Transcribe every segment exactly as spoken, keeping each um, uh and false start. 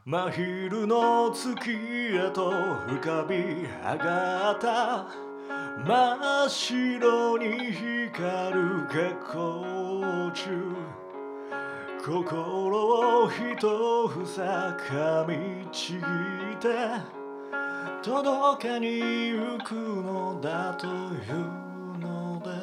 真昼の月へと浮かび上がった真っ白に光る月光中、心を一房噛みちぎって届けに行くのだというのです。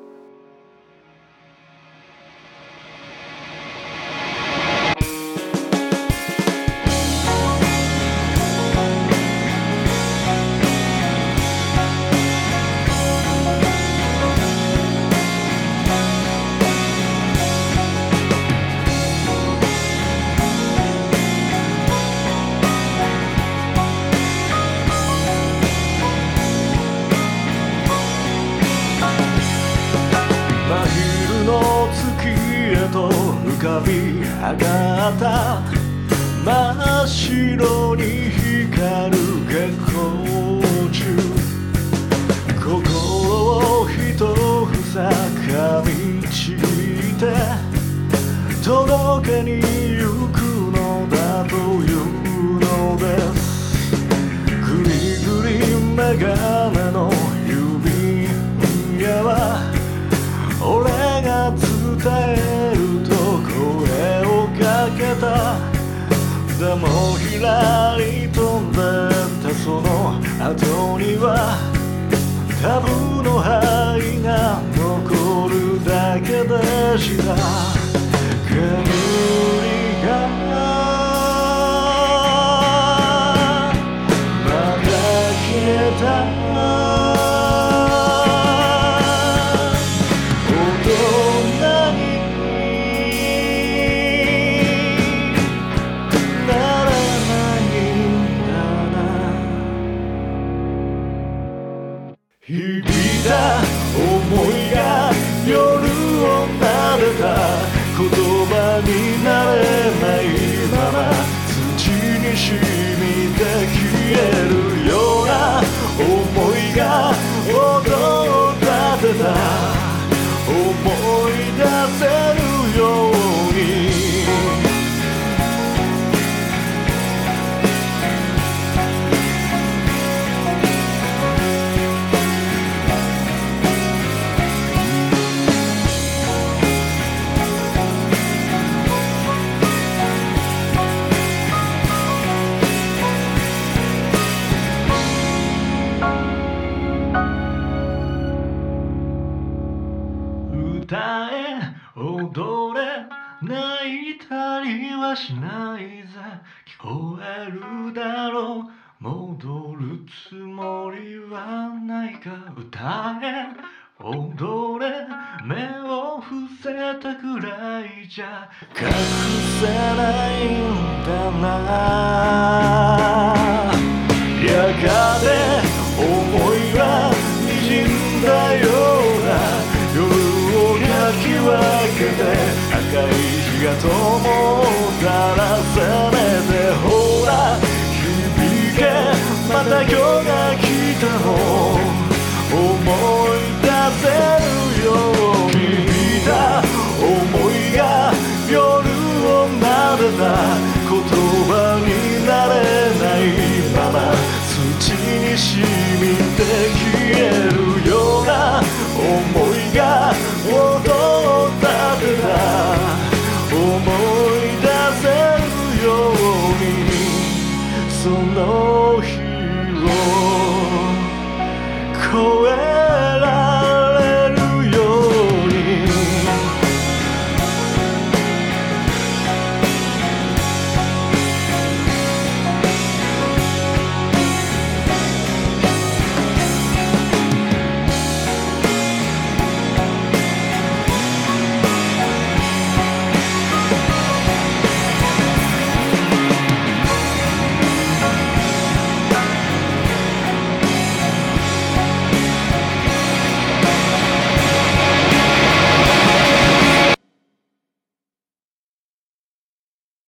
浮かび上がった真っ白に光る月光中、心を一房噛みちぎって届けに行くのだというのです。ぐりぐりメガネの指輪は俺が伝えると声をかけた。でもひらり飛んでったその後にはタブの灰が残るだけでした。煙がまだ消えた。響いた想いが夜を撫でた。言葉になれないまま土に染みて消えるような想いが音を立てた。思い出せるように歌え踊れ泣いたりはしないぜ。聞こえるだろう戻るつもりはないか。歌え踊れ目を伏せたくらいじゃ隠せないんだな。やがて思いは滲んだような夜かき分けて赤い日が灯たらせめてほら響けまた今日が来たの思い出せるように。響いた想いが夜を撫でた。